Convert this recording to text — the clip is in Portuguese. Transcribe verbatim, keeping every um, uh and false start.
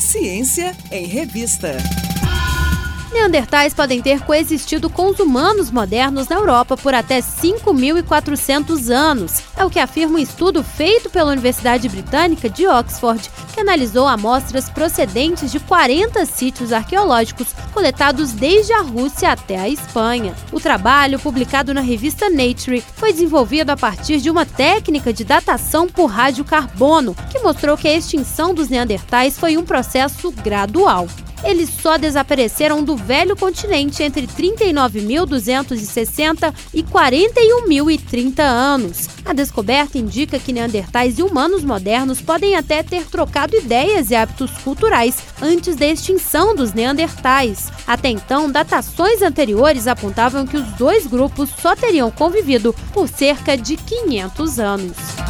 Ciência em Revista. Neandertais podem ter coexistido com os humanos modernos na Europa por até cinco mil e quatrocentos anos. É o que afirma um estudo feito pela Universidade Britânica de Oxford, que analisou amostras procedentes de quarenta sítios arqueológicos coletados desde a Rússia até a Espanha. O trabalho, publicado na revista Nature, foi desenvolvido a partir de uma técnica de datação por radiocarbono, que mostrou que a extinção dos neandertais foi um processo gradual. Eles só desapareceram do velho continente entre trinta e nove mil duzentos e sessenta e quarenta e um mil e trinta anos. A descoberta indica que neandertais e humanos modernos podem até ter trocado ideias e hábitos culturais antes da extinção dos neandertais. Até então, datações anteriores apontavam que os dois grupos só teriam convivido por cerca de quinhentos anos.